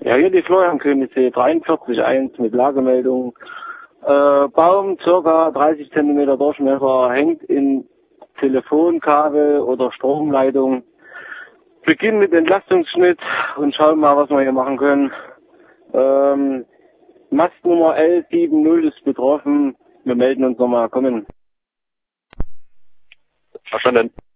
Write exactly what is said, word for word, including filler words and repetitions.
Ja, hier die Florian Königssee dreiundvierzig eins mit Lagemeldung. Äh, Baum circa dreißig Zentimeter Durchmesser, hängt in Telefonkabel oder Stromleitung. Beginn mit Entlastungsschnitt und schauen mal, was wir hier machen können. Ähm, Mastnummer L siebzig ist betroffen. Wir melden uns nochmal. Kommen. Verstanden.